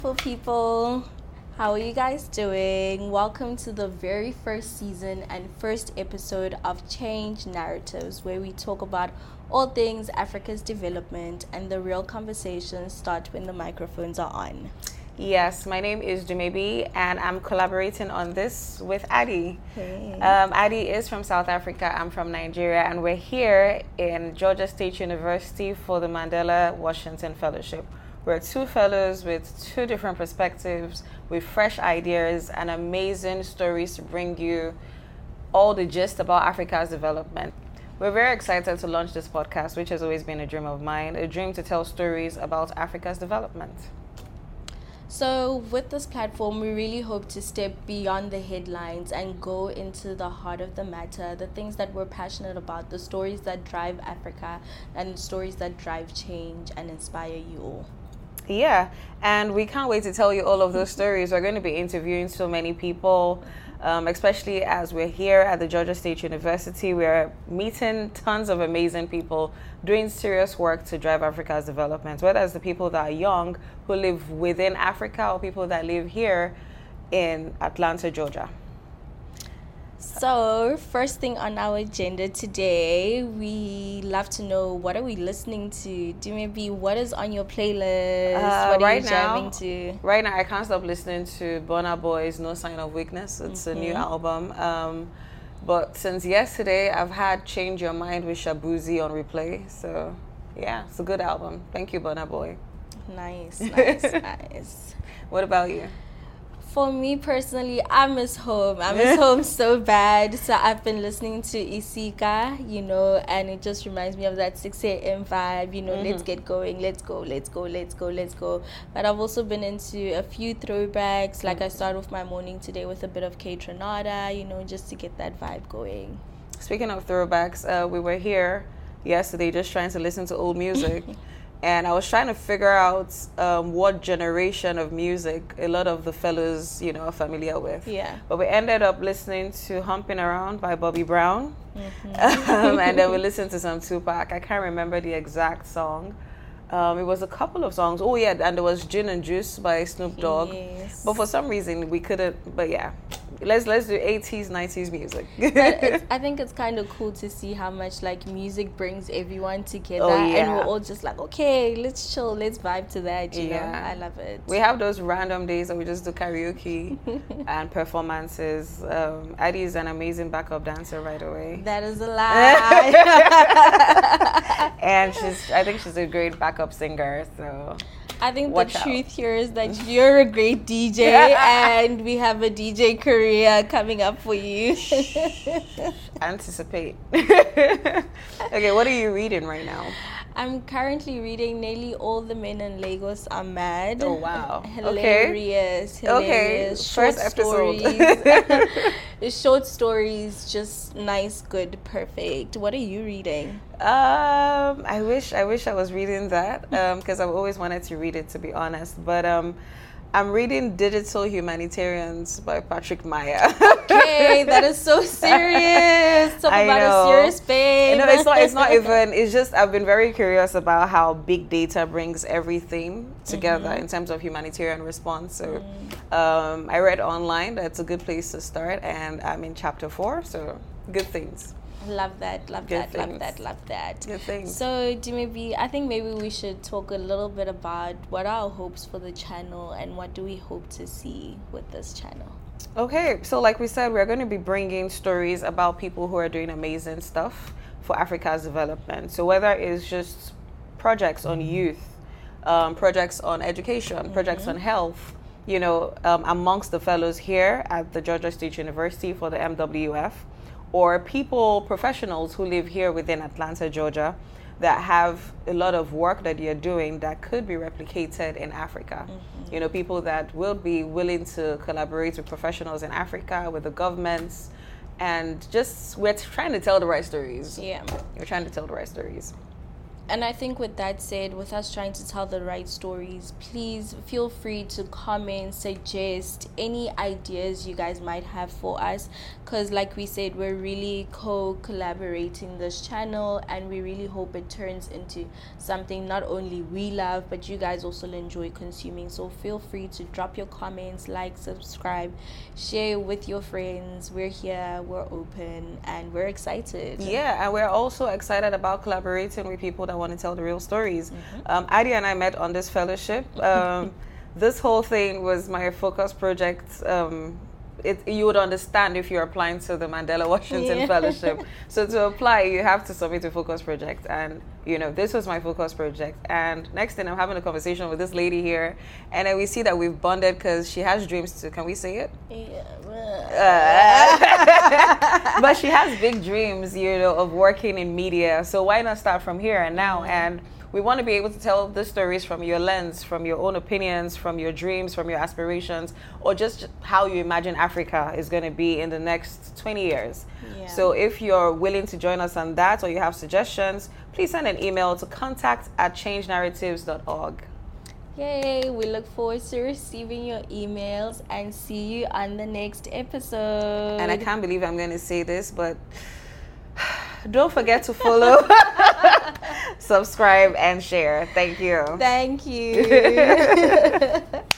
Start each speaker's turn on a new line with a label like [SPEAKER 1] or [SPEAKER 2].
[SPEAKER 1] People, how are you guys doing? Welcome to the very first season and first episode of Change Narratives, where we talk about all things Africa's development, and the real conversations start when the microphones are on.
[SPEAKER 2] Yes, my name is Jumebi, and I'm collaborating on this with Addie.
[SPEAKER 1] Hey.
[SPEAKER 2] Addie is from South Africa, I'm from Nigeria, and we're here in Georgia State University for the Mandela Washington Fellowship. We're two fellows with two different perspectives, with fresh ideas and amazing stories to bring you all the gist about Africa's development. We're very excited to launch this podcast, which has always been a dream of mine, a dream to tell stories about Africa's development.
[SPEAKER 1] So with this platform, we really hope to step beyond the headlines and go into the heart of the matter, the things that we're passionate about, the stories that drive Africa, and the stories that drive change and inspire you all.
[SPEAKER 2] Yeah, and we can't wait to tell you all of those stories. We're going to be interviewing so many people, especially as we're here at the Georgia State University. We're meeting tons of amazing people doing serious work to drive Africa's development, whether it's the people that are young who live within Africa or people that live here in Atlanta, Georgia.
[SPEAKER 1] So, first thing on our agenda today, we love to know, what are we listening to? Do maybe what is on your playlist? What are you jamming to?
[SPEAKER 2] Right now, I can't stop listening to Burna Boy's No Sign of Weakness. It's a new album. But since yesterday, I've had Change Your Mind with Shabuzi on replay. So, yeah, it's a good album. Thank you, Burna Boy.
[SPEAKER 1] Nice.
[SPEAKER 2] What about you?
[SPEAKER 1] For me personally, I miss home. I miss home so bad. So I've been listening to Isika, and it just reminds me of that 6 a.m. vibe, let's get going, let's go. But I've also been into a few throwbacks. Like I start off my morning today with a bit of Kaytranada, just to get that vibe going.
[SPEAKER 2] Speaking of throwbacks, we were here yesterday just trying to listen to old music. And I was trying to figure out what generation of music a lot of the fellows, are familiar with.
[SPEAKER 1] Yeah.
[SPEAKER 2] But we ended up listening to Humping Around by Bobby Brown. And then we listened to some Tupac. I can't remember the exact song. It was a couple of songs. Oh, yeah, and there was Gin and Juice by Snoop Dogg.
[SPEAKER 1] Yes.
[SPEAKER 2] But for some reason, we couldn't. But yeah, let's do 80s, 90s music.
[SPEAKER 1] I think it's kind of cool to see how much music brings everyone together.
[SPEAKER 2] Oh, yeah.
[SPEAKER 1] And we're all just okay, let's chill, let's vibe to that, you know. I love it.
[SPEAKER 2] We have those random days that we just do karaoke and performances. Addie is an amazing backup dancer right away.
[SPEAKER 1] That is a lie.
[SPEAKER 2] And I think she's a great backup singer, so
[SPEAKER 1] I think
[SPEAKER 2] watch
[SPEAKER 1] the
[SPEAKER 2] out.
[SPEAKER 1] truth here is that you're a great DJ and we have a DJ career coming up for you.
[SPEAKER 2] Anticipate. Okay, what are you reading right now?
[SPEAKER 1] I'm currently reading Nearly All the Men in Lagos Are Mad.
[SPEAKER 2] Oh, wow.
[SPEAKER 1] Hilarious.
[SPEAKER 2] Okay,
[SPEAKER 1] Short
[SPEAKER 2] first episode.
[SPEAKER 1] stories. Short stories, just nice, good, perfect. What are you reading?
[SPEAKER 2] I wish I was reading that because I've always wanted to read it, to be honest. But I'm reading Digital Humanitarians by Patrick Maya.
[SPEAKER 1] Okay, that is so serious. Talk about a serious babe.
[SPEAKER 2] No, it's not even. It's just I've been very curious about how big data brings everything together in terms of humanitarian response. So I read online. That's a good place to start, and I'm in chapter 4. So good things.
[SPEAKER 1] Love that.
[SPEAKER 2] Good things.
[SPEAKER 1] So, I think maybe we should talk a little bit about what are our hopes for the channel and what do we hope to see with this channel.
[SPEAKER 2] Okay, so like we said, we're going to be bringing stories about people who are doing amazing stuff for Africa's development. So whether it's just projects on youth, projects on education, projects on health, amongst the fellows here at the Georgia State University for the MWF, or professionals who live here within Atlanta, Georgia, that have a lot of work that you're doing that could be replicated in Africa. People that will be willing to collaborate with professionals in Africa, with the governments, and just we're trying to tell the right stories.
[SPEAKER 1] Yeah.
[SPEAKER 2] We're trying to tell the right stories.
[SPEAKER 1] And I think with that said, with us trying to tell the right stories, please feel free to comment, suggest any ideas you guys might have for us. Because like we said, we're really collaborating this channel, and we really hope it turns into something not only we love, but you guys also enjoy consuming. So feel free to drop your comments, like, subscribe, share with your friends. We're here, we're open, and we're excited.
[SPEAKER 2] Yeah, and we're also excited about collaborating with people that want to tell the real stories. Adi and I met on this fellowship. This whole thing was my focus project. You would understand if you're applying to the Mandela Washington Fellowship. So to apply, you have to submit a focus project, and this was my focus project. And next thing, I'm having a conversation with this lady here, and then we see that we've bonded because she has dreams too. Can we say it?
[SPEAKER 1] Yeah.
[SPEAKER 2] But she has big dreams, of working in media. So why not start from here and now? And we want to be able to tell the stories from your lens, from your own opinions, from your dreams, from your aspirations, or just how you imagine Africa is going to be in the next 20 years. Yeah. So if you're willing to join us on that, or you have suggestions, please send an email to contact@changenarratives.org.
[SPEAKER 1] Yay, we look forward to receiving your emails, and see you on the next episode.
[SPEAKER 2] And I can't believe I'm going to say this, but don't forget to follow, subscribe, and share. Thank you.
[SPEAKER 1] Thank you.